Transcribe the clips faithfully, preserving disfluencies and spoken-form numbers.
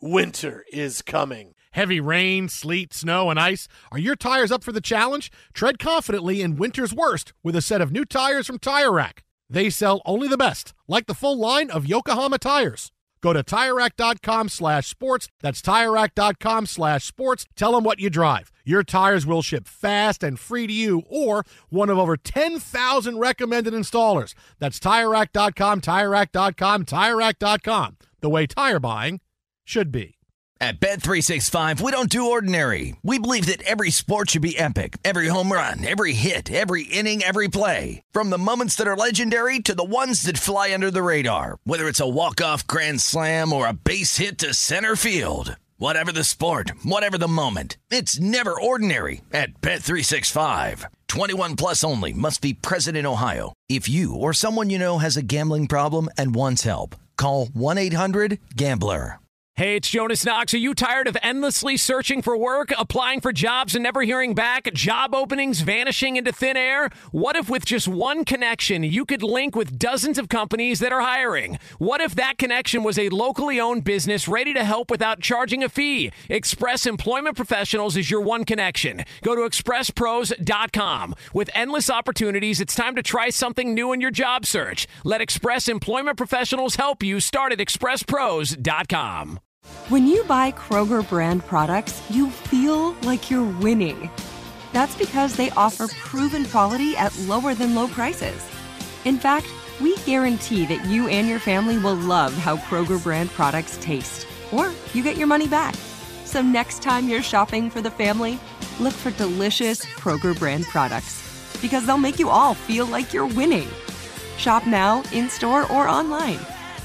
winter is coming. Heavy rain, sleet, snow, and ice. Are your tires up for the challenge? Tread confidently in winter's worst with a set of new tires from Tire Rack. They sell only the best, like the full line of Yokohama tires. Go to TireRack.com slash sports. That's TireRack.com slash sports. Tell them what you drive. Your tires will ship fast and free to you or one of over ten thousand recommended installers. That's TireRack dot com, TireRack dot com, TireRack dot com. The way tire buying should be. At Bet three sixty-five, we don't do ordinary. We believe that every sport should be epic. Every home run, every hit, every inning, every play. From the moments that are legendary to the ones that fly under the radar. Whether it's a walk-off grand slam or a base hit to center field. Whatever the sport, whatever the moment. It's never ordinary at Bet three sixty-five. twenty-one plus only. Must be present in Ohio. If you or someone you know has a gambling problem and wants help, call one eight hundred gambler. Hey, it's Jonas Knox. Are you tired of endlessly searching for work, applying for jobs and never hearing back, job openings vanishing into thin air? What if with just one connection, you could link with dozens of companies that are hiring? What if that connection was a locally owned business ready to help without charging a fee? Express Employment Professionals is your one connection. Go to express pros dot com. With endless opportunities, it's time to try something new in your job search. Let Express Employment Professionals help you. Start at express pros dot com. When you buy Kroger brand products, you feel like you're winning. That's because they offer proven quality at lower than low prices. In fact, we guarantee that you and your family will love how Kroger brand products taste, or you get your money back. So next time you're shopping for the family, look for delicious Kroger brand products, because they'll make you all feel like you're winning. Shop now, in-store, or online.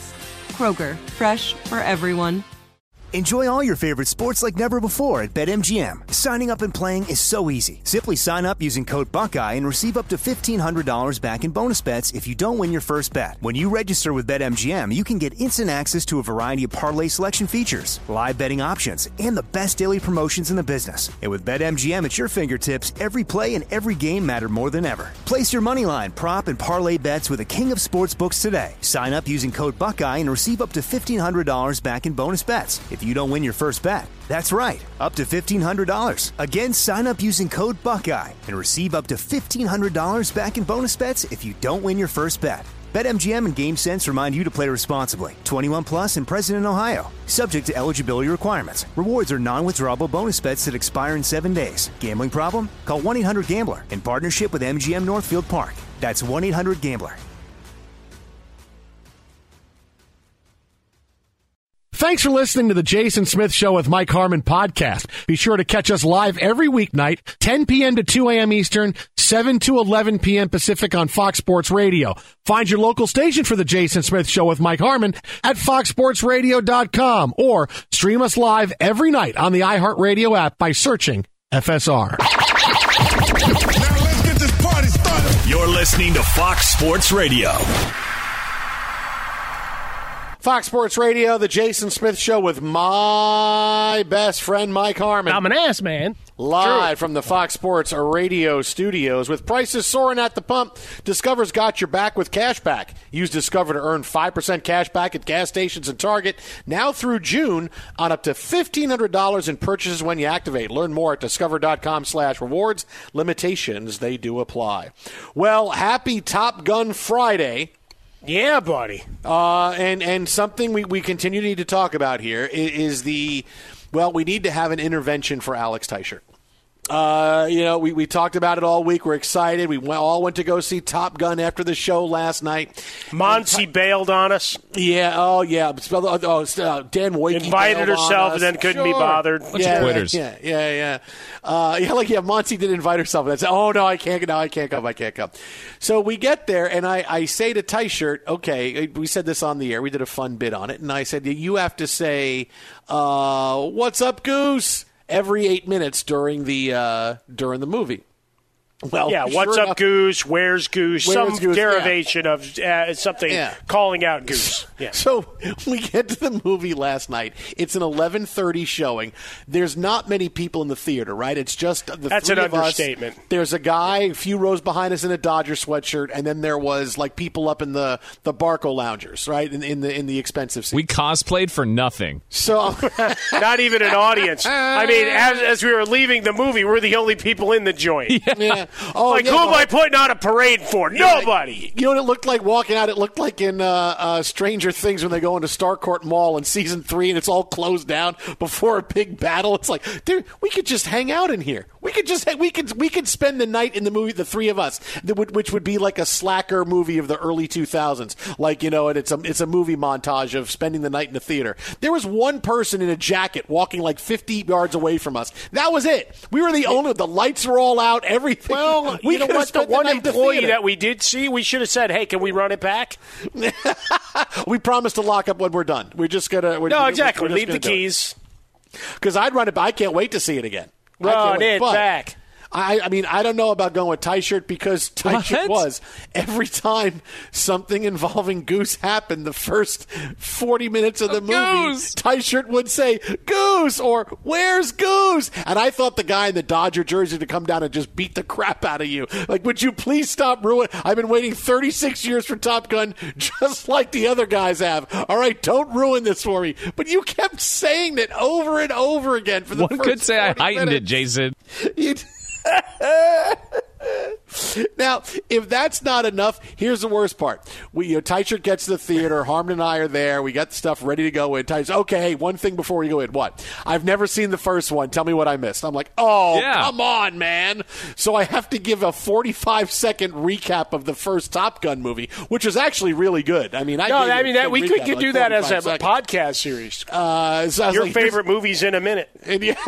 Kroger, fresh for everyone. Enjoy all your favorite sports like never before at BetMGM. Signing up and playing is so easy. Simply sign up using code Buckeye and receive up to fifteen hundred dollars back in bonus bets if you don't win your first bet. When you register with BetMGM, you can get instant access to a variety of parlay selection features, live betting options, and the best daily promotions in the business. And with BetMGM at your fingertips, every play and every game matter more than ever. Place your moneyline, prop, and parlay bets with the king of sportsbooks today. Sign up using code Buckeye and receive up to fifteen hundred dollars back in bonus bets if you don't win your first bet. That's right, up to fifteen hundred dollars. Again, sign up using code Buckeye and receive up to fifteen hundred dollars back in bonus bets if you don't win your first bet. BetMGM and GameSense remind you to play responsibly. twenty-one plus and present in Ohio. Subject to eligibility requirements. Rewards are non-withdrawable bonus bets that expire in seven days. Gambling problem? Call one eight hundred gambler in partnership with M G M Northfield Park. That's one eight hundred gambler. Thanks for listening to the Jason Smith Show with Mike Harmon podcast. Be sure to catch us live every weeknight, ten p.m. to two a.m. Eastern, seven to eleven p.m. Pacific on Fox Sports Radio. Find your local station for the Jason Smith Show with Mike Harmon at fox sports radio dot com or stream us live every night on the iHeartRadio app by searching F S R. Now let's get this party started. You're listening to Fox Sports Radio. Fox Sports Radio, the Jason Smith Show with my best friend, Mike Harmon. I'm an ass man. Live from the Fox Sports Radio studios. With prices soaring at the pump, Discover's got your back with cash back. Use Discover to earn five percent cash back at gas stations and Target now through June on up to fifteen hundred dollars in purchases when you activate. Learn more at discover.com slash rewards. Limitations, they do apply. Well, happy Top Gun Friday. Yeah, buddy. Uh, and, and something we, we continue to need to talk about here is, is the, well, we need to have an intervention for Alex Teichert. Uh, you know, we, we talked about it all week. We're excited. We went, all went to go see Top Gun after the show last night. Monty t- bailed on us. Yeah. Oh, yeah. Oh, uh, Dan Woike invited herself and then couldn't sure. be bothered. Yeah, quitters. Yeah, yeah, yeah. Uh, yeah, like yeah, Monty did invite herself. And I said, oh no, I can't. No, I can't come. I can't come. So we get there, and I, I say to Teichert, okay, we said this on the air. We did a fun bit on it, and I said, you have to say, uh, "What's up, Goose?" every eight minutes during the uh, during the movie. Well, yeah, sure what's up, enough, Goose? Where's Goose? Where's Some Goose? derivation yeah. of uh, something yeah. calling out Goose. Yeah. So we get to the movie last night. It's an eleven thirty showing. There's not many people in the theater, right? It's just the That's three an of us. understatement. There's a guy a few rows behind us in a Dodger sweatshirt, and then there was like people up in the the Barco loungers, right, in, in the in the expensive seats. We cosplayed for nothing. So not even an audience. I mean, as, as we were leaving the movie, we're the only people in the joint. Yeah. yeah. Oh, like, yeah, who am well, I putting on a parade for? Nobody. You know what it looked like walking out? It looked like in uh, uh, Stranger Things when they go into Starcourt Mall in season three and it's all closed down before a big battle. It's like, dude, we could just hang out in here. We could just we could we could spend the night in the movie, the three of us, that would, which would be like a slacker movie of the early two thousands. Like, you know, and it's a it's a movie montage of spending the night in the theater. There was one person in a jacket walking like fifty yards away from us. That was it. We were the only. The lights were all out. Everything. Well, we you know could have what? The spent one night in the employee theater. that we did see, we should have said, "Hey, can we run it back?" We promised to lock up when we're done. We're just gonna. We're, No, we're, exactly. We're Leave the keys. Because I'd run it. I can't wait to see it again. I can't Run wait. it But back. I, I mean, I don't know about going with tie shirt because tie shirt was every time something involving Goose happened, the first forty minutes of the Oh, movie, Goose. tie shirt would say Goose or Where's Goose? And I thought the guy in the Dodger jersey to come down and just beat the crap out of you. Like, would you please stop ruining? I've been waiting thirty-six years for Top Gun, just like the other guys have. All right, don't ruin this for me. But you kept saying it over and over again for the One first could say I forty heightened minutes. it, Jason. You Now, if that's not enough, here's the worst part. We, you know, Tight Shirt gets to the theater. Harmon and I are there. We got the stuff ready to go in. Tight Shirt, okay, hey, one thing before we go in. What? I've never seen the first one. Tell me what I missed. I'm like, oh, Yeah. come on, man. So I have to give a forty-five second recap of the first Top Gun movie, which is actually really good. I mean, I No, gave I it mean a that good we recap, could, could like do that as a forty-five seconds. podcast series. Uh, so I was Your like, favorite movies in a minute. And yeah.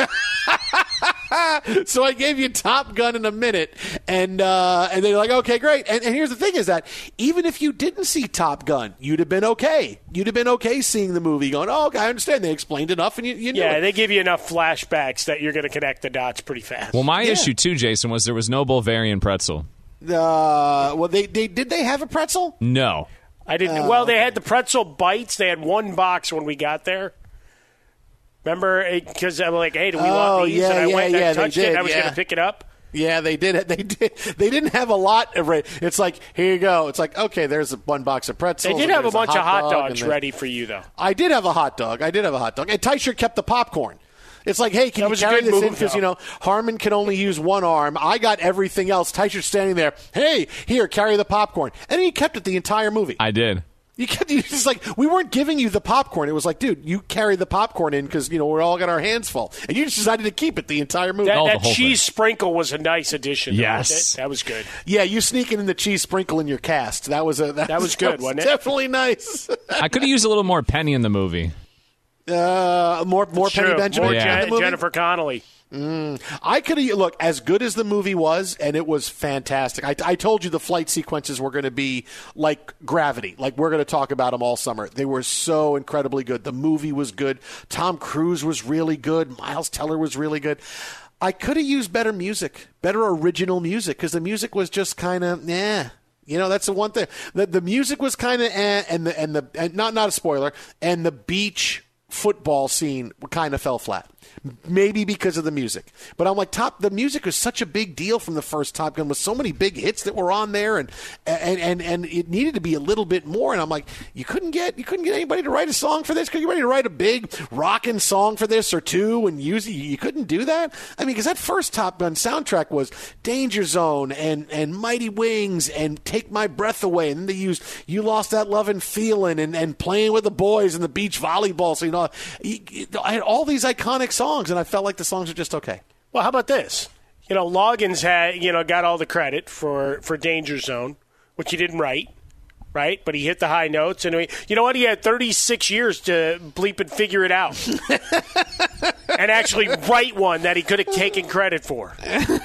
So I gave you Top Gun in a minute, and uh, and they're like, okay, great. And, and here's the thing: is that even if you didn't see Top Gun, you'd have been okay. You'd have been okay seeing the movie, going, oh, okay, I understand. They explained enough, and you, you knew Yeah, it. they give you enough flashbacks that you're going to connect the dots pretty fast. Well, my Yeah. issue too, Jason, was there was no Bulgarian pretzel. Uh, well, they, they did they have a pretzel? No. I didn't. well, they had the pretzel bites. They had one box when we got there. Remember, because I'm like, hey, do we Oh, want these? yeah, and I yeah, went and yeah, I they touched it. did, And I was yeah. going to pick it up. Yeah, they did. They did. They didn't have a lot of it. It's like, here you go. It's like, okay, there's a, one box of pretzels. They did and have a there's bunch of hot dog, dogs and then- ready for you, though. I did have a hot dog. I did have a hot dog. And Teicher kept the popcorn. It's like, hey, can That you was a carry good this in? move, Because, though. you know, Harmon can only use one arm. I got everything else. Teicher's standing there. Hey, here, carry the popcorn. And he kept it the entire movie. I did. You kept, you just like, we weren't giving you the popcorn. It was like, dude, you carry the popcorn in because, you know, we're all got our hands full. And you just decided to keep it the entire movie. That, Oh, the that whole cheese sprinkle was a nice addition. though. Yes. That, that was good. Yeah, you sneaking in the cheese sprinkle in your cast. That was a that, That was good, that wasn't it? Definitely nice. I could have used a little more Penny in the movie. Uh, more more Penny True. Benjamin More Yeah. in Je- the movie? Jennifer Connelly. I could have look as good as the movie was, and it was fantastic. I, I told you the flight sequences were going to be like Gravity, like we're going to talk about them all summer. They were so incredibly good. The movie was good. Tom Cruise was really good. Miles Teller was really good. I could have used better music, better original music, because the music was just kind of eh. You know, that's the one thing. The the music was kind of eh, and the and the and not not a spoiler, and the beach football scene kind of fell flat. Maybe because of the music. But I'm like, Top, the music was such a big deal from the first Top Gun with so many big hits that were on there, and and and, and it needed to be a little bit more. And I'm like, you couldn't get you couldn't get anybody to write a song for this? Could you anybody to write a big rockin' song for this or two and use it? You couldn't do that? I mean, because that first Top Gun soundtrack was Danger Zone and, and Mighty Wings and Take My Breath Away. And then they used You Lost That Lovin' Feelin' and, and Playing with the Boys and the beach volleyball. So, you know, I had all these iconic songs, and I felt like the songs were just okay. Well, how about this? You know, Loggins had, you know, got all the credit for, for Danger Zone, which he didn't write. right? But he hit the high notes. And, you know what? He had thirty-six years to bleep and figure it out and actually write one that he could have taken credit for.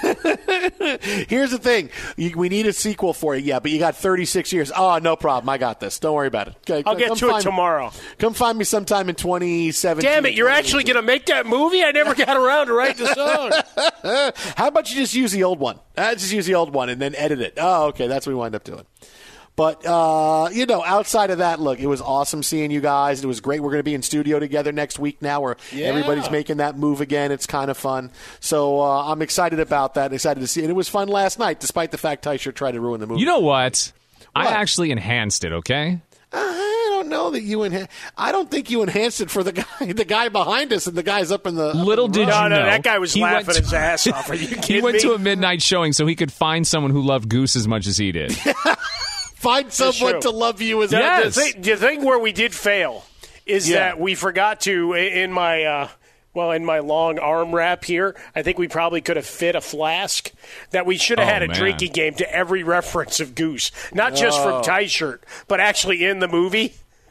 Here's the thing. You, we need a sequel for you, yeah, but you got thirty-six years. Oh, no problem. I got this. Don't worry about it. Okay, I'll get to it tomorrow. Me. Come find me sometime in twenty seventeen. Damn it, you're actually going to make that movie? I never got around to write the song. How about you just use the old one? Uh, just use the old one and then edit it. Oh, okay, that's what we wind up doing. But, uh, you know, outside of that, look, it was awesome seeing you guys. It was great. We're going to be in studio together next week now where yeah. everybody's making that move again. It's kind of fun. So uh, I'm excited about that, excited to see it. And it was fun last night, despite the fact Teicher tried to ruin the movie. You know what? what? I actually enhanced it, okay? I don't know that you enhanced. I don't think you enhanced it for the guy, the guy behind us, and the guys up in the. Little in the did room. you no, know, no, that guy was he laughing to, his ass off. Are you kidding He went me? to a midnight showing so he could find someone who loved Goose as much as he did. Find someone to love you as the, much. Yes. The, thing, the thing where we did fail is Yeah. that we forgot to in my. Uh, Well, in my long arm wrap here, I think we probably could have fit a flask. That we should have Oh, had a man. drinking game to every reference of Goose, not just Oh. from Teichert, but actually in the movie.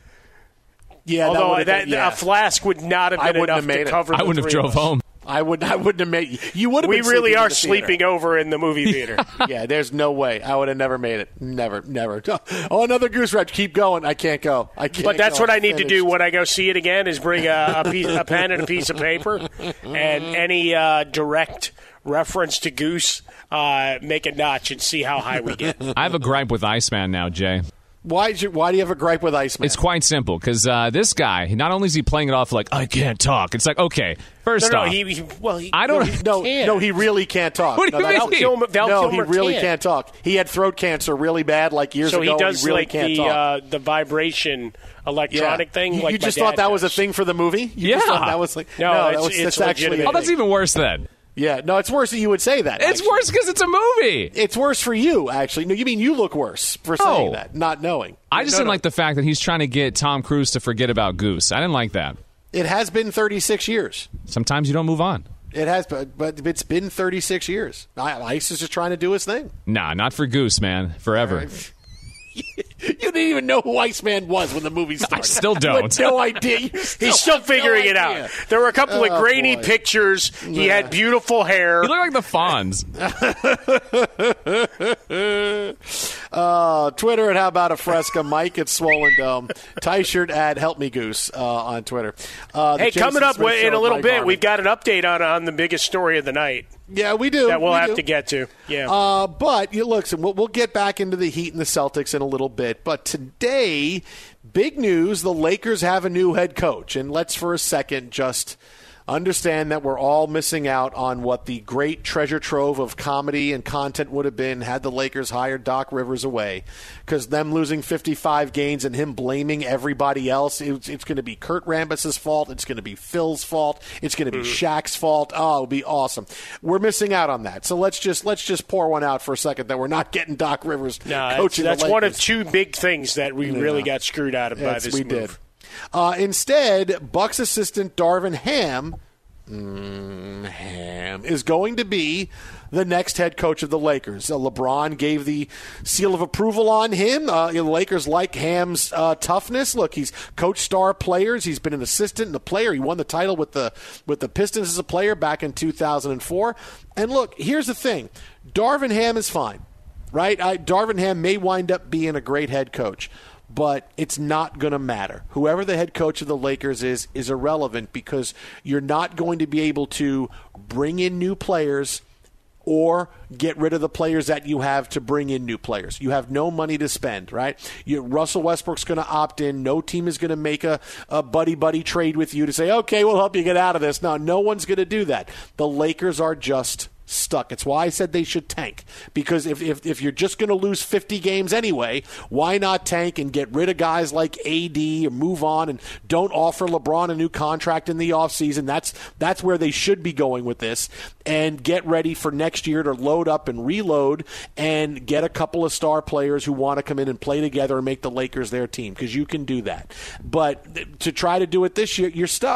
Yeah, that Although would've that, been- yeah. a flask would not have I been wouldn't enough have made to it. cover. I the wouldn't have three drove of us. home. I would. I wouldn't have made. You would have. We been really sleeping are in the theater. sleeping over in the movie theater. Yeah, there's no way. I would have never made it. Never, never. Oh, another Goose Rep. Keep going. I can't go. I can't. But that's go. what I I'm need to finished. do when I go see it again is bring a, a, piece, a pen and a piece of paper and any uh, direct reference to Goose, uh, make a notch and see how high we get. I have a gripe with Iceman now, Jay. Why? You, why do you have a gripe with Iceman? It's quite simple because uh, this guy, not only is he playing it off like I can't talk, it's like okay, first No, no, off, he, he well, he, I don't. no, he no, can't. no, he really can't talk. What do no, you that's- mean? Val Kilmer, Val no, Kilmer he really can't. can't talk. He had throat cancer really bad, like years So ago. he does and he really like can't the talk. uh, the vibration electronic thing. You, like you my just dad thought that was a does. thing for the movie? You Yeah. just thought that was like No, that it's- was, it's that's actually. legitimate. Oh, that's even worse then. Yeah, no, it's worse that you would say that. It's actually. worse because it's a movie. It's worse for you, actually. No, you mean you look worse for saying Oh. that, not knowing. I just No, didn't no. like the fact that he's trying to get Tom Cruise to forget about Goose. I didn't like that. It has been thirty-six years. Sometimes you don't move on. It has, but, but it's been thirty-six years. I- Ice is just trying to do his thing. Nah, not for Goose, man. Forever. You didn't even know who Iceman was when the movie started. I still You don't. had no idea. You still He's still have no figuring it idea. out. There were a couple Oh, of grainy boy. pictures. He had beautiful hair. You look like the Fonz. Uh, Twitter at How About a Fresca. Mike at Swollen Dome. Teichert at Help Me Goose uh, on Twitter. Uh, the Hey, Jason coming up Smith in Show a little with bit, Mike Harmon. we've got an update on on the biggest story of the night Yeah, we do. that we'll we have do. to get to. Yeah. Uh, but you look, so we'll, we'll get back into the Heat and the Celtics in a little bit. But today, big news: the Lakers have a new head coach. And let's for a second just understand that we're all missing out on what the great treasure trove of comedy and content would have been had the Lakers hired Doc Rivers away. Because them losing fifty-five games and him blaming everybody else, it's, it's going to be Kurt Rambis's fault. It's going to be Phil's fault. It's going to be Shaq's fault. Oh, it would be awesome. We're missing out on that. So let's just let's just pour one out for a second that we're not getting Doc Rivers no, that's, coaching that's the one of Lakers. two big things that we really got screwed out of by Yes, this we move. did. Uh, instead, Bucks assistant Darvin Ham, mm, Ham is going to be the next head coach of the Lakers. Uh, LeBron gave the seal of approval on him. Uh, the Lakers like Ham's uh, toughness. Look, he's coached star players. He's been an assistant and a player. He won the title with the with the Pistons as a player back in two thousand four. And look, here's the thing: Darvin Ham is fine, right? I, Darvin Ham may wind up being a great head coach. But it's not going to matter. Whoever the head coach of the Lakers is, is irrelevant because you're not going to be able to bring in new players or get rid of the players that you have to bring in new players. You have no money to spend, right? You, Russell Westbrook's going to opt in. No team is going to make a, a buddy-buddy trade with you to say, okay, we'll help you get out of this. No, no one's going to do that. The Lakers are just stuck. It's why I said they should tank. Because if if, if you're just going to lose fifty games anyway, why not tank and get rid of guys like A D or move on and don't offer LeBron a new contract in the offseason? That's, that's where they should be going with this. And get ready for next year to load up and reload and get a couple of star players who want to come in and play together and make the Lakers their team, because you can do that. But to try to do it this year, you're stuck.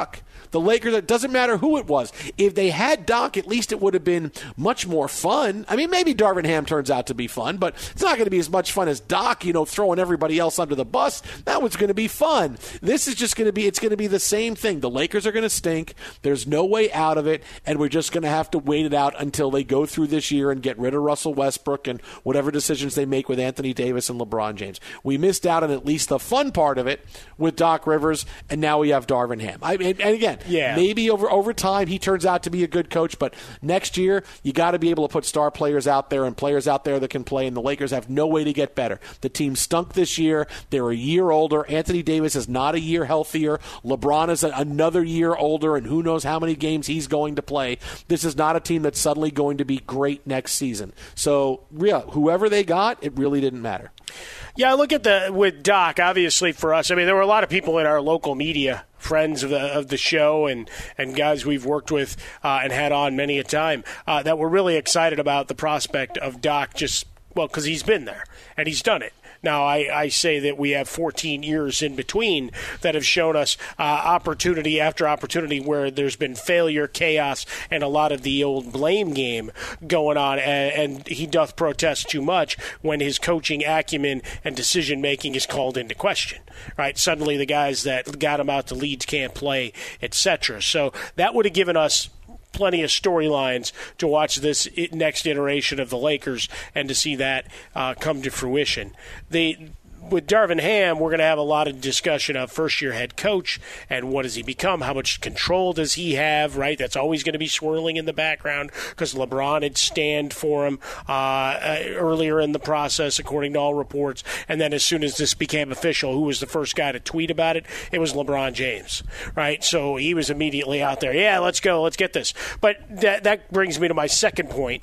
The Lakers, it doesn't matter who it was. If they had Doc, at least it would have been much more fun. I mean, maybe Darvin Ham turns out to be fun, but it's not going to be as much fun as Doc, you know, throwing everybody else under the bus. That was going to be fun. This is just going to be, it's going to be the same thing. The Lakers are going to stink. There's no way out of it, and we're just going to have to wait it out until they go through this year and get rid of Russell Westbrook and whatever decisions they make with Anthony Davis and LeBron James. We missed out on at least the fun part of it with Doc Rivers, and now we have Darvin Ham. I mean, and again, yeah. maybe over, over time he turns out to be a good coach, but next year you got to be able to put star players out there and players out there that can play, and the Lakers have no way to get better. The team stunk this year. They're a year older. Anthony Davis is not a year healthier. LeBron is a, another year older, and who knows how many games he's going to play. This is not a team that's suddenly going to be great next season. So, yeah, whoever they got, it really didn't matter. Yeah, look at the with Doc. Obviously, for us, I mean, there were a lot of people in our local media, friends of the of the show, and and guys we've worked with uh, and had on many a time uh, that were really excited about the prospect of Doc. Just well, because he's been there and he's done it. Now, I, I say that we have fourteen years in between that have shown us uh, opportunity after opportunity where there's been failure, chaos, and a lot of the old blame game going on, and, and he doth protest too much when his coaching acumen and decision-making is called into question, right? Suddenly the guys that got him out to Leeds can't play, et cetera. So that would have given us plenty of storylines to watch this next iteration of the Lakers and to see that uh, come to fruition. The With Darvin Ham, we're going to have a lot of discussion of first-year head coach and what does he become, how much control does he have, right? That's always going to be swirling in the background because LeBron had stand for him uh, earlier in the process, according to all reports. And then as soon as this became official, who was the first guy to tweet about it? It was LeBron James, right? So he was immediately out there, yeah, let's go, let's get this. But that, that brings me to my second point,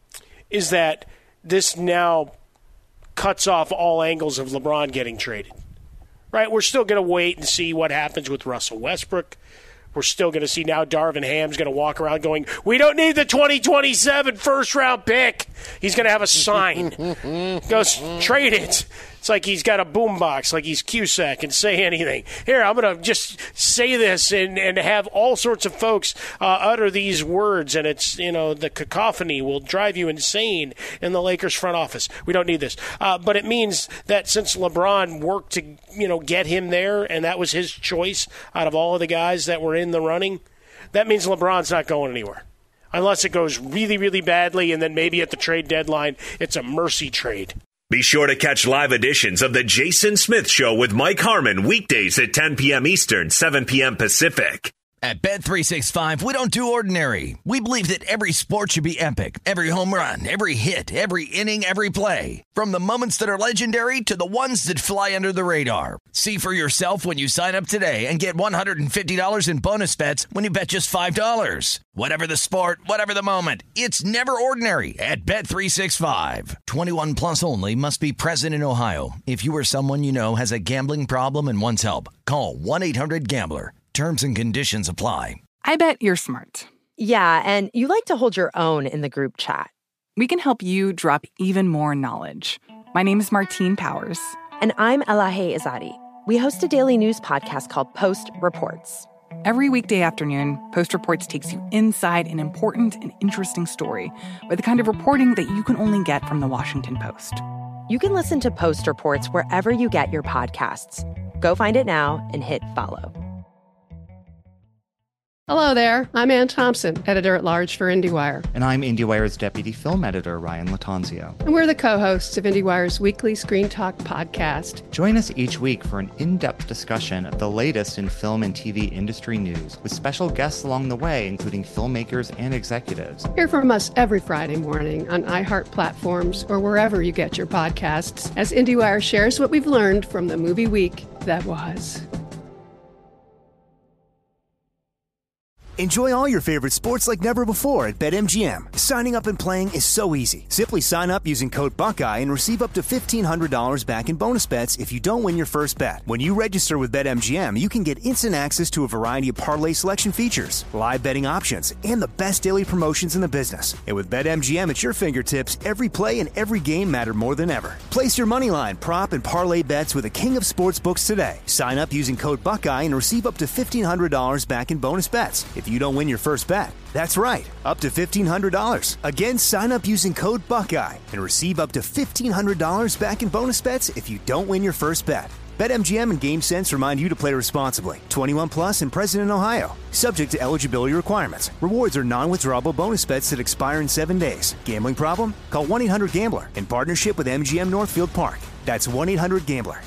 is that this now cuts off all angles of LeBron getting traded, right? We're still going to wait and see what happens with Russell Westbrook. We're still going to see now Darvin Ham's going to walk around going, we don't need the twenty twenty-seven first-round pick. He's going to have a sign. Goes, trade it. It's like he's got a boombox, like he's Cusack, and say anything. Here, I'm going to just say this and, and have all sorts of folks uh, utter these words, and it's, you know, the cacophony will drive you insane in the Lakers front office. We don't need this. Uh, but it means that since LeBron worked to, you know, get him there, and that was his choice out of all of the guys that were in the running, that means LeBron's not going anywhere. Unless it goes really, really badly, and then maybe at the trade deadline, it's a mercy trade. Be sure to catch live editions of The Jason Smith Show with Mike Harmon weekdays at ten p.m. Eastern, seven p.m. Pacific. At Bet three sixty-five, we don't do ordinary. We believe that every sport should be epic. Every home run, every hit, every inning, every play. From the moments that are legendary to the ones that fly under the radar. See for yourself when you sign up today and get one hundred fifty dollars in bonus bets when you bet just five dollars. Whatever the sport, whatever the moment, it's never ordinary at Bet three sixty-five. twenty-one plus only. Must be present in Ohio. If you or someone you know has a gambling problem and wants help, call one eight hundred gambler. Terms and conditions apply. I bet you're smart. Yeah, and you like to hold your own in the group chat. We can help you drop even more knowledge. My name is Martine Powers. And I'm Elahe Izadi. We host a daily news podcast called Post Reports. Every weekday afternoon, Post Reports takes you inside an important and interesting story with the kind of reporting that you can only get from the Washington Post. You can listen to Post Reports wherever you get your podcasts. Go find it now and hit follow. Hello there, I'm Ann Thompson, editor-at-large for IndieWire. And I'm IndieWire's deputy film editor, Ryan Latanzio. And we're the co-hosts of IndieWire's weekly Screen Talk podcast. Join us each week for an in-depth discussion of the latest in film and T V industry news, with special guests along the way, including filmmakers and executives. Hear from us every Friday morning on iHeart platforms or wherever you get your podcasts, as IndieWire shares what we've learned from the movie week that was. Enjoy all your favorite sports like never before at BetMGM. Signing up and playing is so easy. Simply sign up using code Buckeye and receive up to fifteen hundred dollars back in bonus bets if you don't win your first bet. When you register with BetMGM, you can get instant access to a variety of parlay selection features, live betting options, and the best daily promotions in the business. And with BetMGM at your fingertips, every play and every game matter more than ever. Place your moneyline, prop, and parlay bets with the king of sportsbooks today. Sign up using code Buckeye and receive up to fifteen hundred dollars back in bonus bets if you don't win your first bet. That's right, up to fifteen hundred dollars. Again, sign up using code Buckeye and receive up to fifteen hundred dollars back in bonus bets if you don't win your first bet. BetMGM and GameSense remind you to play responsibly. twenty-one plus and present in Ohio. Subject to eligibility requirements. Rewards are non-withdrawable bonus bets that expire in seven days. Gambling problem? Call one eight hundred gambler in partnership with M G M Northfield Park. That's one eight hundred gambler.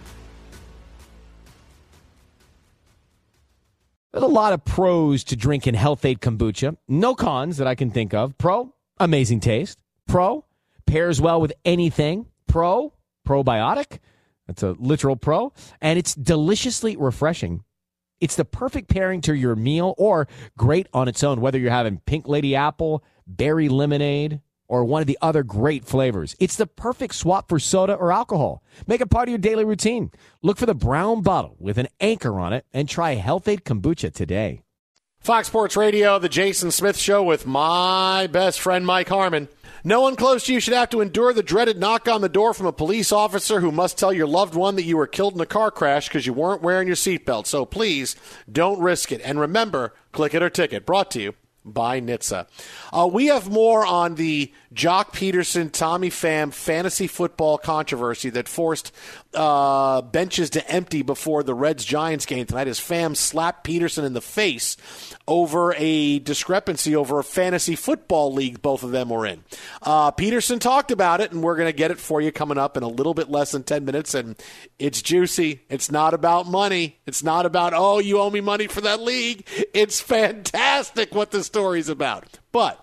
There's a lot of pros to drinking Health-Ade kombucha. No cons that I can think of. Pro, amazing taste. Pro, pairs well with anything. Pro, probiotic. That's a literal pro. And it's deliciously refreshing. It's the perfect pairing to your meal or great on its own, whether you're having pink lady apple, berry lemonade, or one of the other great flavors. It's the perfect swap for soda or alcohol. Make it part of your daily routine. Look for the brown bottle with an anchor on it and try Health-Ade kombucha today. Fox Sports Radio, The Jason Smith Show with my best friend Mike Harmon. No one close to you should have to endure the dreaded knock on the door from a police officer who must tell your loved one that you were killed in a car crash because you weren't wearing your seatbelt. So please don't risk it. And remember, click it or ticket. Brought to you by N H T S A. Uh, we have more on the Jock Peterson, Tommy Pham fantasy football controversy that forced uh, benches to empty before the Reds-Giants game tonight as Pham slapped Peterson in the face over a discrepancy over a fantasy football league both of them were in. Uh, Peterson talked about it, and we're going to get it for you coming up in a little bit less than ten minutes, and it's juicy. It's not about money. It's not about, oh, you owe me money for that league. It's fantastic what the story's about. But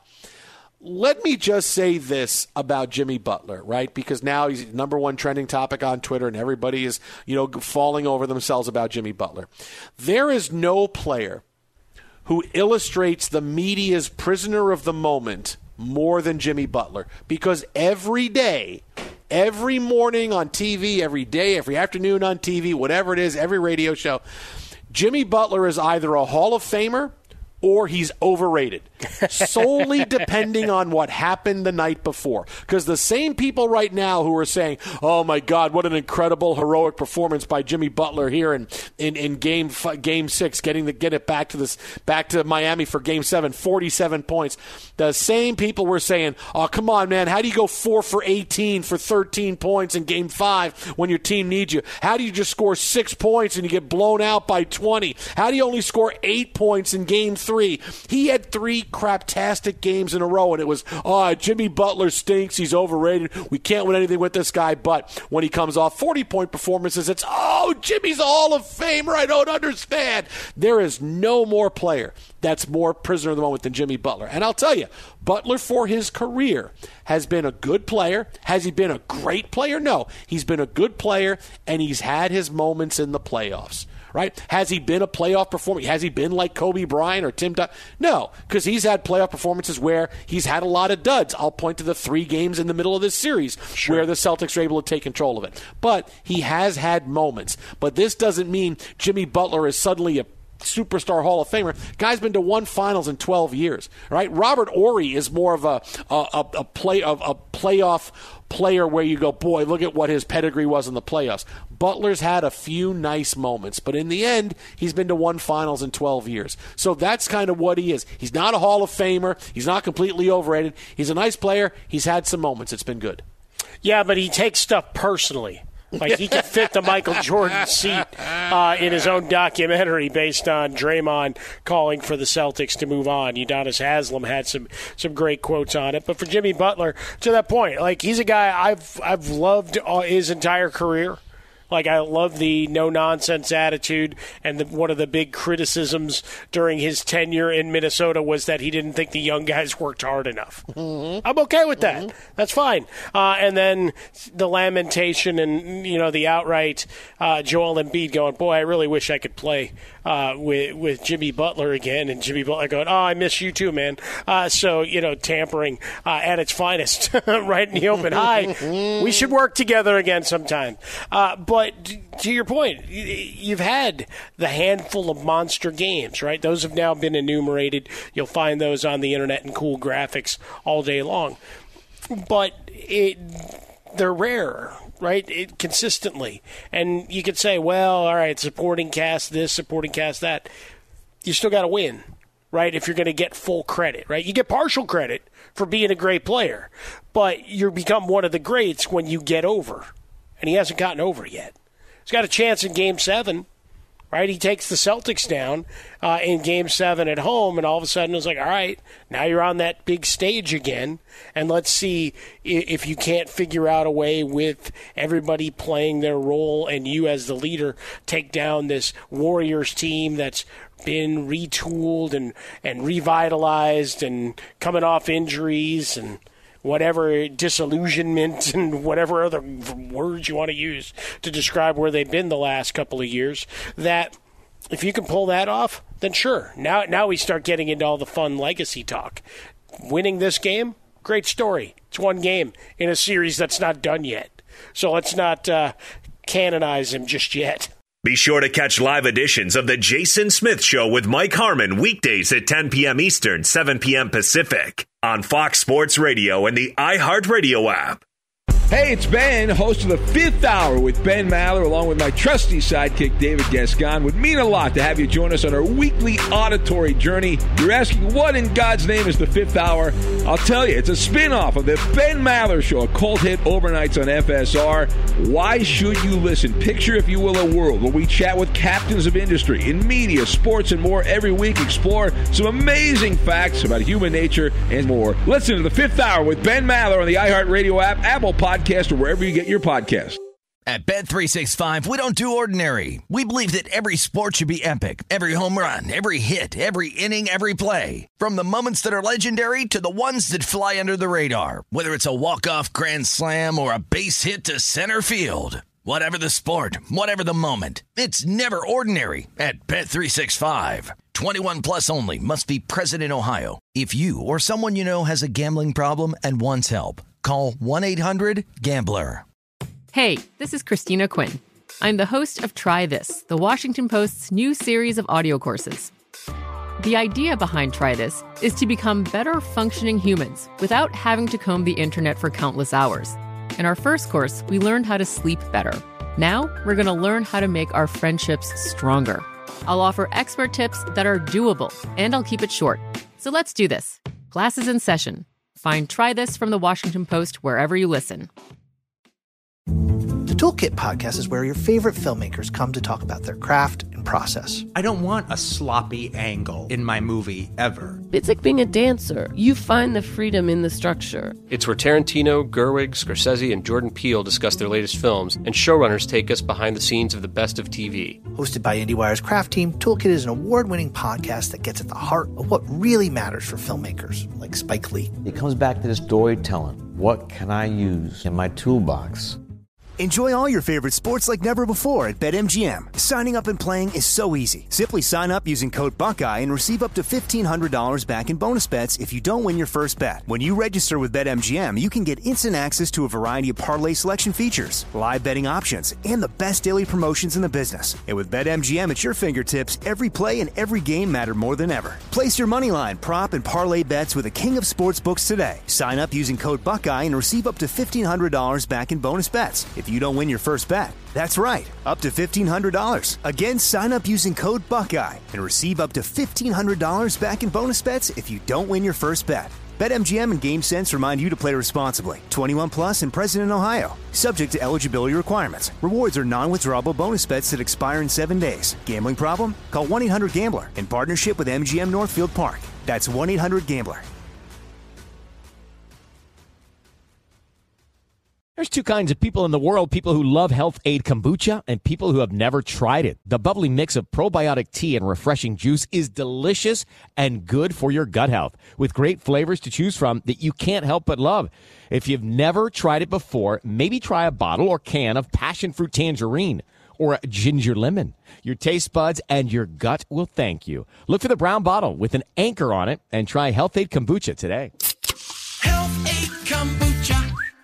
let me just say this about Jimmy Butler, right? Because now he's the number one trending topic on Twitter, and everybody is, you know, falling over themselves about Jimmy Butler. There is no player who illustrates the media's prisoner of the moment more than Jimmy Butler. Because every day, every morning on T V, every day, every afternoon on T V, whatever it is, every radio show, Jimmy Butler is either a Hall of Famer or he's overrated, solely depending on what happened the night before. Because the same people right now who are saying, oh, my God, what an incredible, heroic performance by Jimmy Butler here in, in, in game game six, getting the, get it back to this back to Miami for game seven, forty-seven points. The same people were saying, oh, come on, man, how do you go four for eighteen for thirteen points in game five when your team needs you? How do you just score six points and you get blown out by twenty? How do you only score eight points in game three? Three. He had three craptastic games in a row, and it was, oh, Jimmy Butler stinks. He's overrated. We can't win anything with this guy. But when he comes off forty-point performances, it's, oh, Jimmy's a Hall of Famer. I don't understand. There is no more player that's more prisoner of the moment than Jimmy Butler. And I'll tell you, Butler for his career has been a good player. Has he been a great player? No. He's been a good player, and he's had his moments in the playoffs. Right? Has he been a playoff performer? Has he been like Kobe Bryant or Tim Duncan? No, because he's had playoff performances where he's had a lot of duds. I'll point to the three games in the middle of this series sure. where the Celtics are able to take control of it. But he has had moments. But this doesn't mean Jimmy Butler is suddenly a superstar Hall of Famer. Guy's been to one finals in twelve years. Right? Robert Horry is more of a a, a, a play of a playoff player where you go, boy, look at what his pedigree was in the playoffs. Butler's had a few nice moments, but in the end, he's been to one finals in twelve years. So that's kind of what he is. He's not a Hall of Famer. He's not completely overrated. He's a nice player. He's had some moments. It's been good. Yeah, but he takes stuff personally. Like he could fit the Michael Jordan seat uh, in his own documentary based on Draymond calling for the Celtics to move on. Udonis Haslem had some some great quotes on it. But for Jimmy Butler, to that point, like he's a guy I've I've loved his entire career. Like, I love the no-nonsense attitude, and the, one of the big criticisms during his tenure in Minnesota was that he didn't think the young guys worked hard enough. Mm-hmm. I'm okay with that. Mm-hmm. That's fine. Uh, and then the lamentation and, you know, the outright uh, Joel Embiid going, boy, I really wish I could play uh, with, with Jimmy Butler again. And Jimmy Butler going, oh, I miss you too, man. Uh, so, you know, tampering uh, at its finest right in the open. Hi, we should work together again sometime. Uh, but to your point, you've had the handful of monster games, right? Those have now been enumerated. You'll find those on the internet in cool graphics all day long. But it, they're rare, right? It, consistently. And you could say, well, all right, supporting cast this, supporting cast that. You still got to win, right, if you're going to get full credit, right? You get partial credit for being a great player, but you become one of the greats when you get over. And he hasn't gotten over yet. He's got a chance in Game seven, right? He takes the Celtics down uh, in Game seven at home, and all of a sudden it's like, all right, now you're on that big stage again, and let's see if you can't figure out a way with everybody playing their role and you as the leader take down this Warriors team that's been retooled and, and revitalized and coming off injuries and whatever, disillusionment and whatever other words you want to use to describe where they've been the last couple of years, that if you can pull that off, then sure. Now, now we start getting into all the fun legacy talk. Winning this game, great story. It's one game in a series that's not done yet. So let's not uh, canonize him just yet. Be sure to catch live editions of The Jason Smith Show with Mike Harmon weekdays at ten p.m. Eastern, seven p.m. Pacific on Fox Sports Radio and the iHeartRadio app. Hey, it's Ben, host of the Fifth Hour with Ben Maller, along with my trusty sidekick, David Gascon. Would mean a lot to have you join us on our weekly auditory journey. You're asking, what in God's name is the Fifth Hour? I'll tell you, it's a spin-off of the Ben Maller Show, a cult hit overnights on F S R. Why should you listen? Picture, if you will, a world where we chat with captains of industry in media, sports, and more every week. Explore some amazing facts about human nature and more. Listen to the Fifth Hour with Ben Maller on the iHeartRadio app, Apple Podcasts, or wherever you get your podcast. At Bet three sixty-five, we don't do ordinary. We believe that every sport should be epic. Every home run, every hit, every inning, every play. From the moments that are legendary to the ones that fly under the radar. Whether it's a walk-off grand slam or a base hit to center field. Whatever the sport, whatever the moment. It's never ordinary at Bet three sixty-five. twenty-one plus only. Must be present in Ohio. If you or someone you know has a gambling problem and wants help, call one eight hundred gambler. Hey, this is Christina Quinn. I'm the host of Try This, the Washington Post's new series of audio courses. The idea behind Try This is to become better functioning humans without having to comb the internet for countless hours. In our first course, we learned how to sleep better. Now, we're going to learn how to make our friendships stronger. I'll offer expert tips that are doable, and I'll keep it short. So let's do this. Class is in session. Find Try This from the Washington Post wherever you listen. The Toolkit Podcast is where your favorite filmmakers come to talk about their craft and process. I don't want a sloppy angle in my movie, ever. It's like being a dancer. You find the freedom in the structure. It's where Tarantino, Gerwig, Scorsese, and Jordan Peele discuss their latest films, and showrunners take us behind the scenes of the best of T V. Hosted by IndieWire's craft team, Toolkit is an award-winning podcast that gets at the heart of what really matters for filmmakers, like Spike Lee. It comes back to the storytelling. What can I use in my toolbox? Enjoy all your favorite sports like never before at BetMGM. Signing up and playing is so easy. Simply sign up using code Buckeye and receive up to fifteen hundred dollars back in bonus bets if you don't win your first bet. When you register with BetMGM, you can get instant access to a variety of parlay selection features, live betting options, and the best daily promotions in the business. And with BetMGM at your fingertips, every play and every game matter more than ever. Place your moneyline, prop, and parlay bets with the king of sportsbooks today. Sign up using code Buckeye and receive up to fifteen hundred dollars back in bonus bets if you don't win your first bet. That's right, up to fifteen hundred dollars. Again, sign up using code Buckeye and receive up to fifteen hundred dollars back in bonus bets if you don't win your first bet. BetMGM and GameSense remind you to play responsibly. twenty-one plus and present in Ohio. Subject to eligibility requirements. Rewards are non-withdrawable bonus bets that expire in seven days. Gambling problem? Call one eight hundred gambler in partnership with M G M Northfield Park. That's one eight hundred gambler. There's two kinds of people in the world, people who love Health Aid Kombucha and people who have never tried it. The bubbly mix of probiotic tea and refreshing juice is delicious and good for your gut health, with great flavors to choose from that you can't help but love. If you've never tried it before, maybe try a bottle or can of passion fruit tangerine or a ginger lemon. Your taste buds and your gut will thank you. Look for the brown bottle with an anchor on it and try Health Aid Kombucha today. Health Aid Kombucha.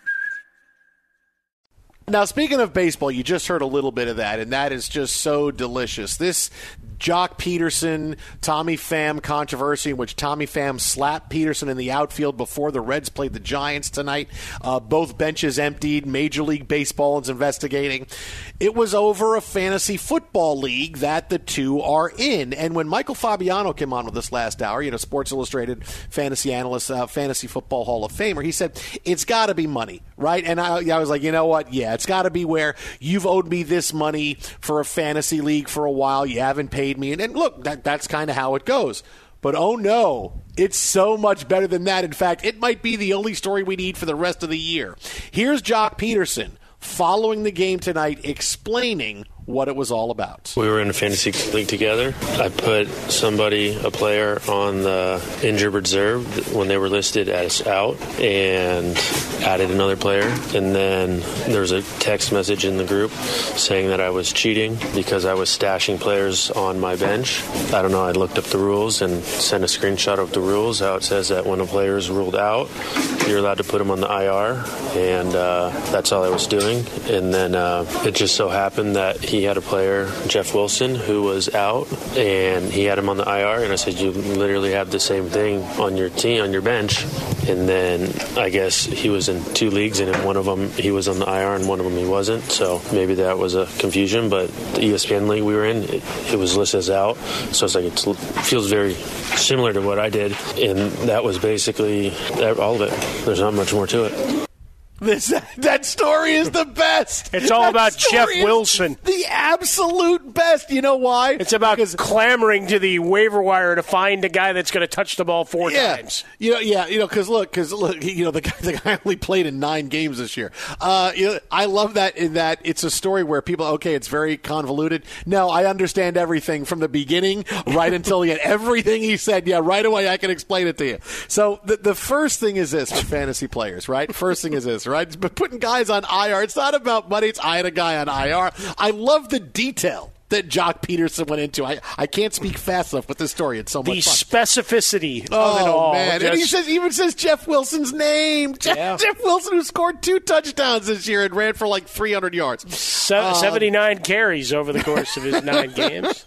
Now, speaking of baseball, you just heard a little bit of that, and that is just so delicious. This Jock Peterson, Tommy Pham controversy in which Tommy Pham slapped Peterson in the outfield before the Reds played the Giants tonight. Uh, both benches emptied. Major League Baseball is investigating. It was over a fantasy football league that the two are in. And when Michael Fabiano came on with us last hour, you know, Sports Illustrated fantasy analyst, uh, fantasy football Hall of Famer, he said, it's got to be money, right? And I, I was like, you know what? Yeah, it's got to be where you've owed me this money for a fantasy league for a while. You haven't paid me. And, and look, that, that's kind of how it goes. But oh no, it's so much better than that. In fact, it might be the only story we need for the rest of the year. Here's Jock Peterson following the game tonight explaining what it was all about. We were in a fantasy league together. I put somebody, a player, on the injured reserve when they were listed as out and added another player. And then there was a text message in the group saying that I was cheating because I was stashing players on my bench. I don't know, I looked up the rules and sent a screenshot of the rules, how it says that when a player is ruled out, you're allowed to put him on the I R. And uh, that's all I was doing. And then uh, it just so happened that he He had a player, Jeff Wilson, who was out, and he had him on the I R, and I said, you literally have the same thing on your team, on your bench. And then I guess he was in two leagues, and in one of them he was on the I R, and one of them he wasn't. So maybe that was a confusion, but the E S P N league we were in, it, it was listed as out. So it's like it's, it feels very similar to what I did, and that was basically all of it. There's not much more to it. This that story is the best. It's all that about Jeff Wilson. The absolute best. You know why? It's about clamoring to the waiver wire to find a guy that's going to touch the ball four yeah. times. You know, yeah, you know, because look, because look, you know, the guy, the guy only played in nine games this year. Uh, you know, I love that in that it's a story where people, okay, it's very convoluted. No, I understand everything from the beginning right until the end. Everything he said, yeah, right away I can explain it to you. So the the first thing is this for fantasy players, right? First thing is this. Right, but putting guys on I R, it's not about money. It's I had a guy on I R. I love the detail that Jock Peterson went into. I, I can't speak fast enough with this story. It's so much the fun. The specificity oh, of it all. man. Just... And he says, even says Jeff Wilson's name. Jeff, yeah. Jeff Wilson, who scored two touchdowns this year and ran for like three hundred yards. Se- um, seventy-nine carries over the course of his nine games.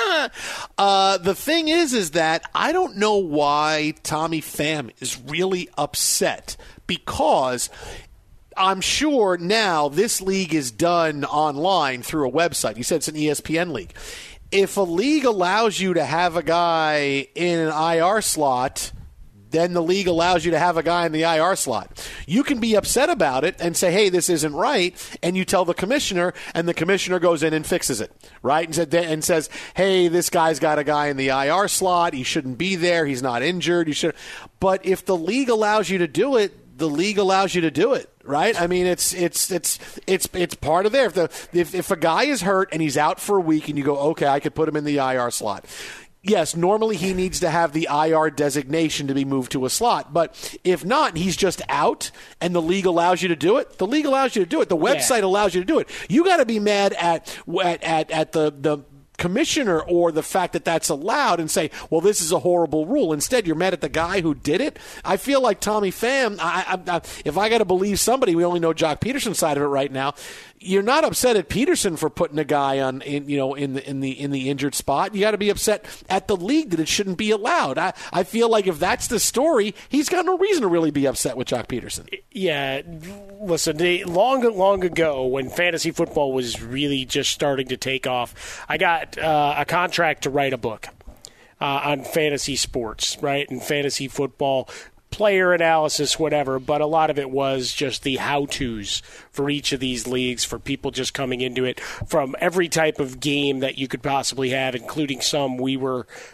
Uh, the thing is, is that I don't know why Tommy Pham is really upset, because I'm sure now this league is done online through a website. You said it's an E S P N league. If a league allows you to have a guy in an I R slot, then the league allows you to have a guy in the I R slot. You can be upset about it and say, hey, this isn't right, and you tell the commissioner, and the commissioner goes in and fixes it, right? And, and says, hey, this guy's got a guy in the I R slot. He shouldn't be there. He's not injured. You should. But if the league allows you to do it, the league allows you to do it, right? I mean, it's it's it's it's it's part of there. If the if, if a guy is hurt and he's out for a week, and you go, okay, I could put him in the I R slot. Yes, normally he needs to have the I R designation to be moved to a slot. But if not, he's just out, and the league allows you to do it. The league allows you to do it. The website yeah. allows you to do it. You got to be mad at at at, at the the. commissioner or the fact that that's allowed and say, well, this is a horrible rule. Instead, you're mad at the guy who did it. I feel like Tommy Pham, I, I, I, if I got to believe somebody, we only know Jock Peterson's side of it right now. You're not upset at Peterson for putting a guy on, in, you know, in the in the in the injured spot. You got to be upset at the league that it shouldn't be allowed. I, I feel like if that's the story, he's got no reason to really be upset with Jock Peterson. Yeah, listen, they, long long ago when fantasy football was really just starting to take off, I got uh, a contract to write a book uh, on fantasy sports, right, and fantasy football. Player analysis, whatever, but a lot of it was just the how-tos for each of these leagues, for people just coming into it from every type of game that you could possibly have, including some we were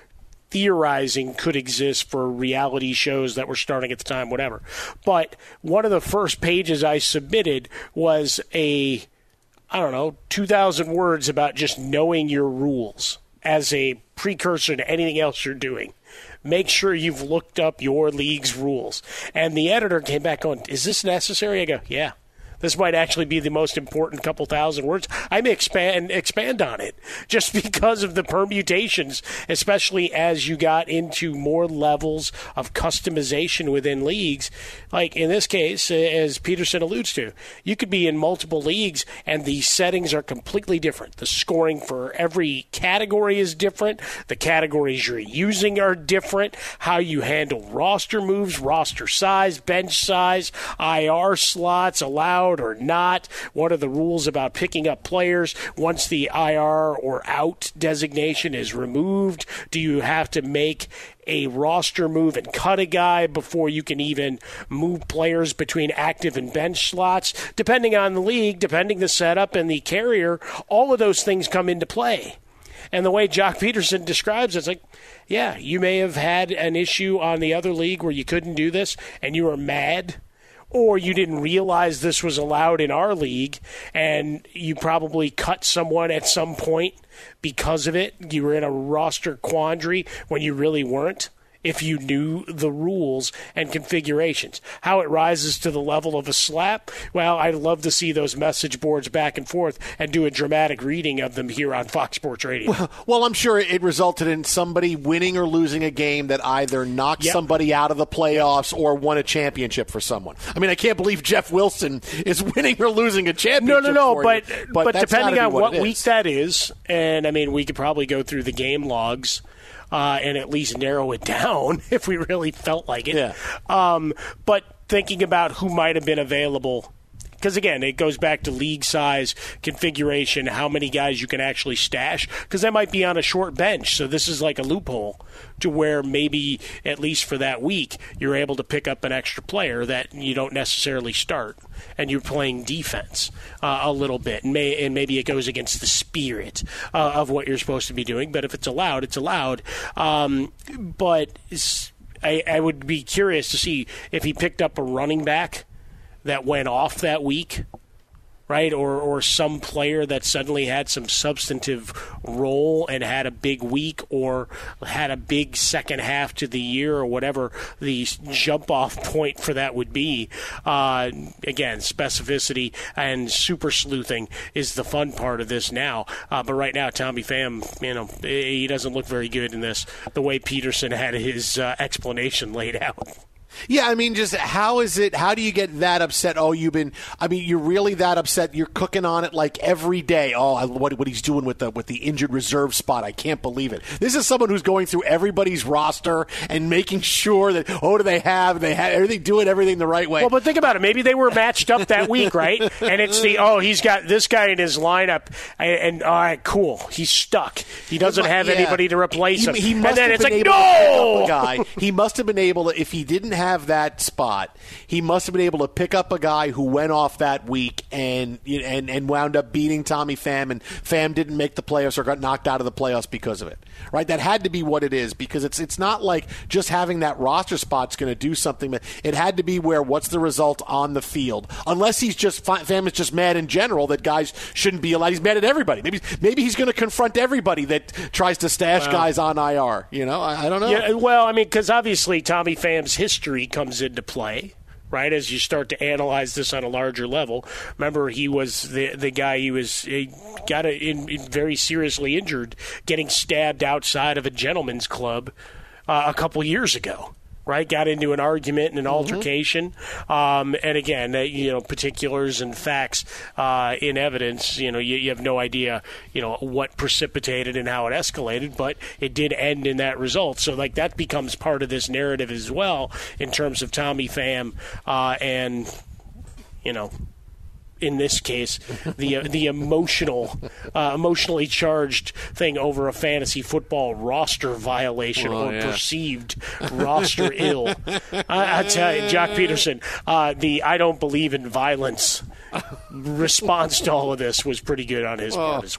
theorizing could exist for reality shows that were starting at the time, whatever. But one of the first pages I submitted was a, I don't know, two thousand words about just knowing your rules as a precursor to anything else you're doing. Make sure you've looked up your league's rules. And the editor came back on, is this necessary? I go, yeah. This might actually be the most important couple thousand words. I may expand expand on it just because of the permutations, especially as you got into more levels of customization within leagues. Like in this case, as Peterson alludes to, you could be in multiple leagues and the settings are completely different. The scoring for every category is different. The categories you're using are different. How you handle roster moves, roster size, bench size, I R slots, allowed or not. What are the rules about picking up players once the I R or out designation is removed? Do you have to make a roster move and cut a guy before you can even move players between active and bench slots? Depending on the league, depending the setup and the carrier, all of those things come into play. And the way Jock Peterson describes it, it's like, yeah, you may have had an issue on the other league where you couldn't do this and you were mad, or you didn't realize this was allowed in our league, and you probably cut someone at some point because of it. You were in a roster quandary when you really weren't, if you knew the rules and configurations. How it rises to the level of a slap, well, I'd love to see those message boards back and forth and do a dramatic reading of them here on Fox Sports Radio. Well, well I'm sure it resulted in somebody winning or losing a game that either knocked yep. somebody out of the playoffs or won a championship for someone. I mean, I can't believe Jeff Wilson is winning or losing a championship. No, no, no, for but, you, but, but depending on what, what week that is, and I mean, we could probably go through the game logs Uh, and at least narrow it down if we really felt like it. Yeah. Um, but thinking about who might have been available, because, again, it goes back to league size, configuration, how many guys you can actually stash, because that might be on a short bench. So this is like a loophole to where maybe, at least for that week, you're able to pick up an extra player that you don't necessarily start, and you're playing defense uh, a little bit. And, may, and maybe it goes against the spirit uh, of what you're supposed to be doing. But if it's allowed, it's allowed. Um, but I, I would be curious to see if he picked up a running back that went off that week, right? Or or some player that suddenly had some substantive role and had a big week or had a big second half to the year or whatever the jump-off point for that would be. Uh, again, specificity and super sleuthing is the fun part of this now. Uh, but right now, Tommy Pham, you know, he doesn't look very good in this, the way Peterson had his uh, explanation laid out. Yeah, I mean, just how is it, how do you get that upset? Oh, you've been, I mean, you're really that upset. You're cooking on it like every day. Oh, what, what he's doing with the with the injured reserve spot. I can't believe it. This is someone who's going through everybody's roster and making sure that, oh, do they have, they have, are they doing everything the right way? Well, but think about it. Maybe they were matched up that week, right? And it's the, oh, he's got this guy in his lineup, and, and all right, cool. He's stuck. He doesn't have yeah. anybody to replace he, him. He must and then have it's been like, able no! to pick up a guy. He must have been able to, if he didn't have have that spot, he must have been able to pick up a guy who went off that week and and and wound up beating Tommy Pham, and Pham didn't make the playoffs or got knocked out of the playoffs because of it. Right? That had to be what it is, because it's it's not like just having that roster spot's going to do something. But it had to be where what's the result on the field, unless he's just Pham is just mad in general that guys shouldn't be allowed. He's mad at everybody. Maybe maybe he's going to confront everybody that tries to stash wow. guys on I R. You know, I, I don't know. Yeah, well, I mean, because obviously Tommy Pham's history comes into play, right, as you start to analyze this on a larger level. Remember, he was the the guy, he was he got a, in, in very seriously injured, getting stabbed outside of a gentleman's club uh, a couple years ago. Right, got into an argument and an mm-hmm. altercation, um, and again, uh, you know, particulars and facts uh, in evidence. You know, you, you have no idea, you know, what precipitated and how it escalated, but it did end in that result. So, like, that becomes part of this narrative as well in terms of Tommy Pham uh, and, you know, in this case, the uh, the emotional, uh, emotionally charged thing over a fantasy football roster violation oh, or yeah. perceived roster ill. I, I tell you, Jock Peterson, uh, the I don't believe in violence response to all of this was pretty good on his well, part as well.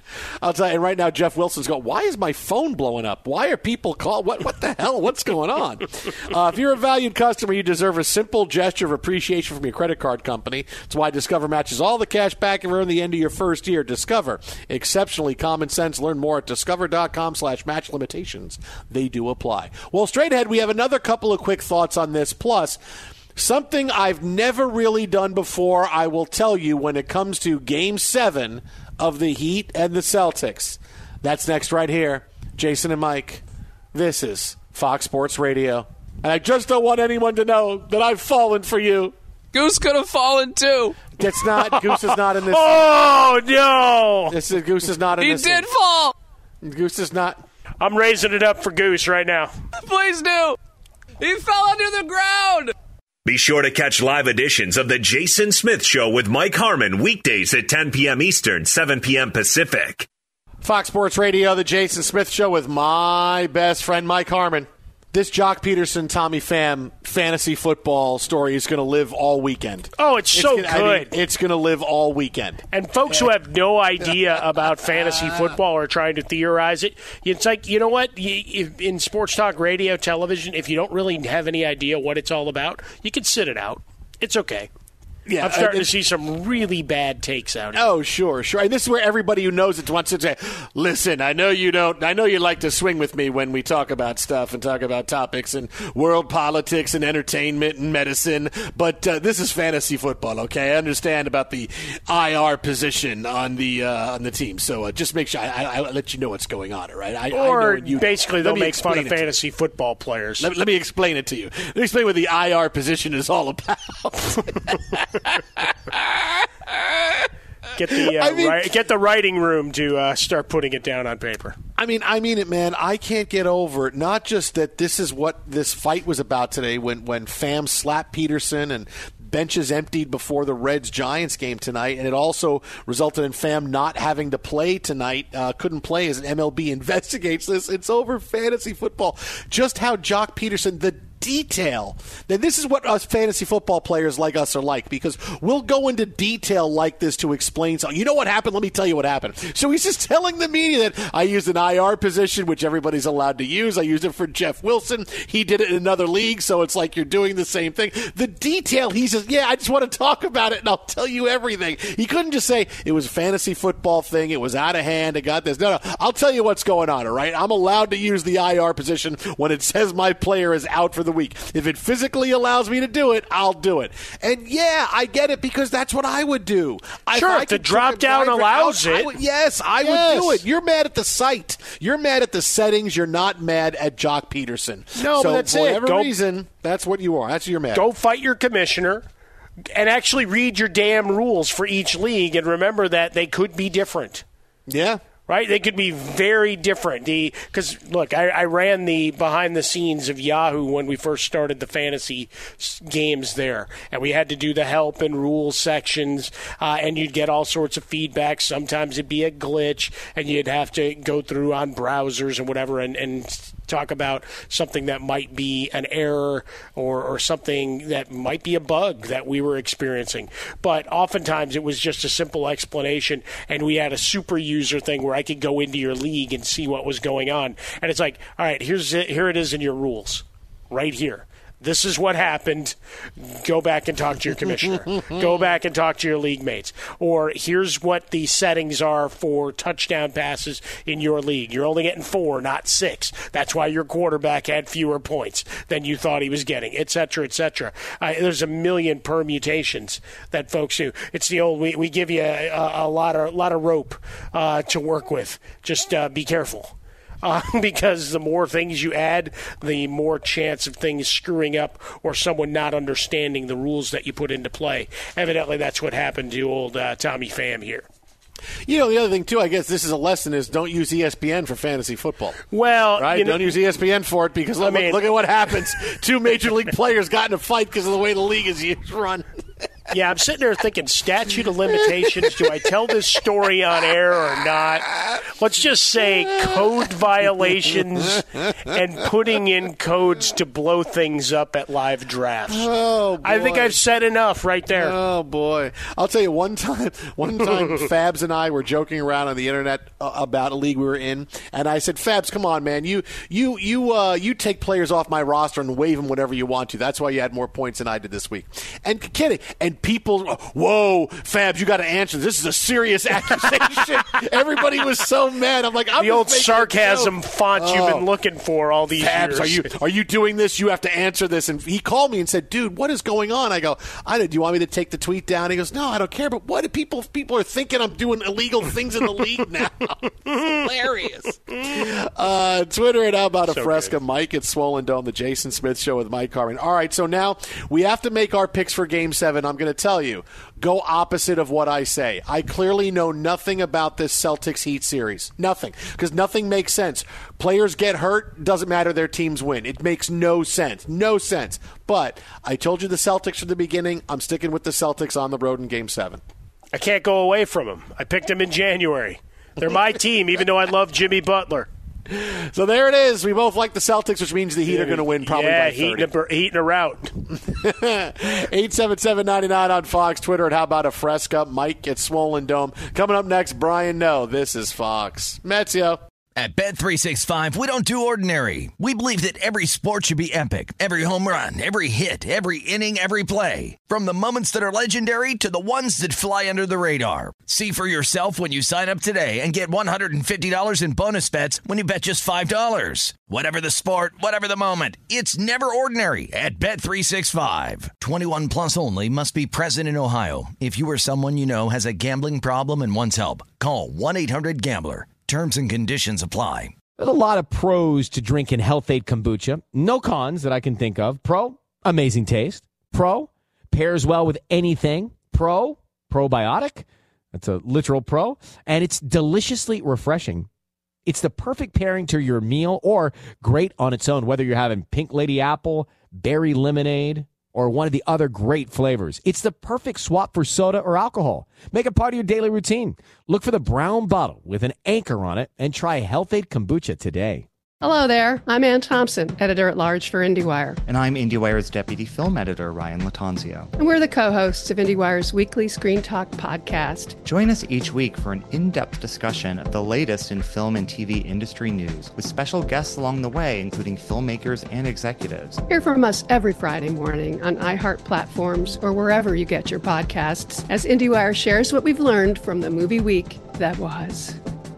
I'll tell you, and right now Jeff Wilson's going, why is my phone blowing up? Why are people calling? What, what the hell? What's going on? Uh, if you're a valued customer, you deserve a simple gesture of appreciation from your credit card company. That's why Discover matches all the cash back if you're in the end of your first year. Discover. Exceptionally common sense. Learn more at discover.com slash match limitations. They do apply. Well, straight ahead, we have another couple of quick thoughts on this. Plus, something I've never really done before, I will tell you, when it comes to Game seven of the Heat and the Celtics. That's next right here. Jason and Mike, this is Fox Sports Radio. And I just don't want anyone to know that I've fallen for you. Goose could have fallen, too. It's not. Goose is not in this. Oh, no. This is, Goose is not in he this. He did fall. Goose is not. I'm raising it up for Goose right now. Please do. He fell under the ground. Be sure to catch live editions of The Jason Smith Show with Mike Harmon weekdays at ten p.m. Eastern, seven p.m. Pacific. Fox Sports Radio, The Jason Smith Show with my best friend Mike Harmon. This Jock Peterson, Tommy Pham fantasy football story is going to live all weekend. Oh, it's, it's so gonna, good. I mean, it's going to live all weekend. And folks who have no idea about fantasy football or trying to theorize it, it's like, you know what? In sports talk radio, television, if you don't really have any idea what it's all about, you can sit it out. It's okay. Yeah, I'm starting to see some really bad takes out here. Oh, sure, sure. And this is where everybody who knows it wants to say, listen, I know you don't, I know you like to swing with me when we talk about stuff and talk about topics and world politics and entertainment and medicine, but uh, this is fantasy football, okay? I understand about the I R position on the uh, on the team, so uh, just make sure I, I, I let you know what's going on, all right? I, or I know you, basically they'll make fun of fantasy football players. Let, let me explain it to you. Let me explain what the I R position is all about. Get the uh, I mean, ri- get the writing room to uh, start putting it down on paper. I mean, I mean it, man. I can't get over it. Not just that this is what this fight was about today when, when Pham slapped Peterson and benches emptied before the Reds-Giants game tonight, and it also resulted in Pham not having to play tonight, uh, couldn't play as an M L B investigates this. It's over fantasy football. Just how Jock Peterson, the detail. Then this is what us fantasy football players like us are like, because we'll go into detail like this to explain something. You know what happened? Let me tell you what happened. So he's just telling the media that I used an I R position, which everybody's allowed to use. I used it for Jeff Wilson. He did it in another league, so it's like you're doing the same thing. The detail, he says, yeah, I just want to talk about it, and I'll tell you everything. He couldn't just say it was a fantasy football thing, it was out of hand, it got this. No, no, I'll tell you what's going on, all right? I'm allowed to use the I R position when it says my player is out for the week. If it physically allows me to do it, I'll do it. And yeah, I get it, because that's what I would do. Sure, if the drop down allows it. I would, yes, I yes. would do it. You're mad at the site. You're mad at the settings. You're not mad at Jock Peterson. No, so but that's for it. whatever Go, reason, that's what you are. That's what you're mad Go at. fight your commissioner and actually read your damn rules for each league, and remember that they could be different. Yeah. Right? They could be very different. Because, look, I, I ran the behind the scenes of Yahoo when we first started the fantasy games there. And we had to do the help and rules sections, uh, and you'd get all sorts of feedback. Sometimes it'd be a glitch, and you'd have to go through on browsers and whatever and, and talk about something that might be an error or, or something that might be a bug that we were experiencing. But oftentimes it was just a simple explanation, and we had a super user thing where I could go into your league and see what was going on. And it's like, all right, here's it, here it is in your rules right here. This is what happened. Go back and talk to your commissioner. Go back and talk to your league mates. Or here's what the settings are for touchdown passes in your league. You're only getting four, not six. That's why your quarterback had fewer points than you thought he was getting, et cetera, et cetera. Uh, there's a million permutations that folks do. It's the old, we, we give you a, a, a lot of, lot of rope uh, to work with. Just uh, be careful. Uh, because the more things you add, the more chance of things screwing up or someone not understanding the rules that you put into play. Evidently, that's what happened to old uh, Tommy Pham here. You know, the other thing, too, I guess this is a lesson, is don't use E S P N for fantasy football. Well, right? You know, don't use E S P N for it, because look, I mean, look at what happens. Two major league players got in a fight because of the way the league is run. Yeah, I'm sitting there thinking, statute of limitations, do I tell this story on air or not? Let's just say code violations and putting in codes to blow things up at live drafts. Oh, boy. I think I've said enough right there. Oh, boy. I'll tell you, one time, one time Fabs and I were joking around on the internet about a league we were in, and I said, Fabs, come on, man. You you you uh, you take players off my roster and waive them whenever you want to. That's why you had more points than I did this week. And kidding. And people, whoa, Fabs, you got to answer. This is a serious accusation. Everybody was so mad. I'm like, I'm the old sarcasm font oh. you've been looking for all these Fabs, years. are you are you doing this? You have to answer this. And he called me and said, dude, what is going on? I go, I do you want me to take the tweet down? He goes, no, I don't care. But what do people people are thinking I'm doing illegal things in the league now? Hilarious. Uh, Twitter at How About a So Fresca. good. Mike at Swollen Dome, the Jason Smith Show with Mike Harmon. All right, so now we have to make our picks for Game seven. I'm going to tell you, go opposite of what I say. I clearly know nothing about this Celtics Heat series. Nothing. Because nothing makes sense. Players get hurt, doesn't matter, their teams win. It makes no sense. No sense. But I told you the Celtics from the beginning. I'm sticking with the Celtics on the road in Game seven. I can't go away from them. I picked them in January. They're my team, even though I love Jimmy Butler. So there it is. We both like the Celtics, which means the Heat are going to win probably yeah, by thirty. Yeah, heat, heat in a route. eight seven seven, nine nine on Fox. Twitter at How About a Fresca. Mike at Swollen Dome. Coming up next, Brian No. This is Fox. Metzio. At Bet three sixty-five, we don't do ordinary. We believe that every sport should be epic. Every home run, every hit, every inning, every play. From the moments that are legendary to the ones that fly under the radar. See for yourself when you sign up today and get one hundred fifty dollars in bonus bets when you bet just five dollars. Whatever the sport, whatever the moment, it's never ordinary at Bet three sixty-five. twenty-one plus only. Must be present in Ohio. If you or someone you know has a gambling problem and wants help, call one eight hundred gambler. Terms and conditions apply. There's a lot of pros to drinking Health-Ade kombucha. No cons that I can think of. Pro, amazing taste. Pro, pairs well with anything. Pro, probiotic. That's a literal pro. And it's deliciously refreshing. It's the perfect pairing to your meal or great on its own, whether you're having pink lady apple, berry lemonade, or one of the other great flavors. It's the perfect swap for soda or alcohol. Make it part of your daily routine. Look for the brown bottle with an anchor on it and try Health-Ade kombucha today. Hello there. I'm Ann Thompson, editor-at-large for IndieWire. And I'm IndieWire's deputy film editor, Ryan Latanzio. And we're the co-hosts of IndieWire's weekly Screen Talk podcast. Join us each week for an in-depth discussion of the latest in film and T V industry news, with special guests along the way, including filmmakers and executives. Hear from us every Friday morning on iHeart platforms or wherever you get your podcasts, as IndieWire shares what we've learned from the movie week that was.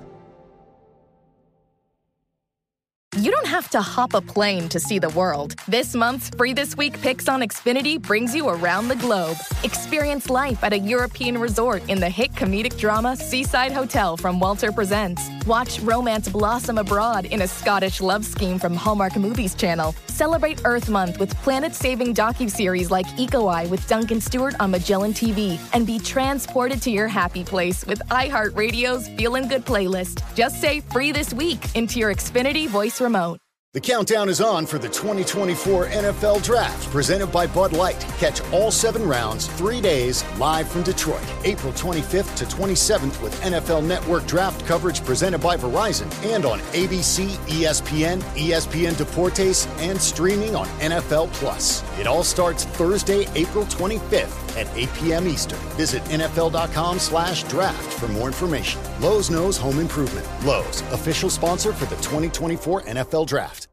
You don't have to hop a plane to see the world. This month's Free This Week Picks on Xfinity brings you around the globe. Experience life at a European resort in the hit comedic drama Seaside Hotel from Walter Presents. Watch romance blossom abroad in a Scottish love scheme from Hallmark Movies Channel. Celebrate Earth Month with planet-saving docuseries like Eco Eye with Duncan Stewart on Magellan T V. And be transported to your happy place with iHeartRadio's Feelin' Good playlist. Just say Free This Week into your Xfinity voice remote. The countdown is on for the twenty twenty-four N F L Draft, presented by Bud Light. Catch all seven rounds, three days, live from Detroit, April twenty-fifth to twenty-seventh, with N F L Network draft coverage presented by Verizon and on A B C, E S P N, E S P N Deportes, and streaming on N F L Plus. It all starts Thursday, April twenty-fifth at eight p.m. Eastern. Visit N F L dot com slash draft for more information. Lowe's knows home improvement. Lowe's, official sponsor for the twenty twenty-four N F L Draft.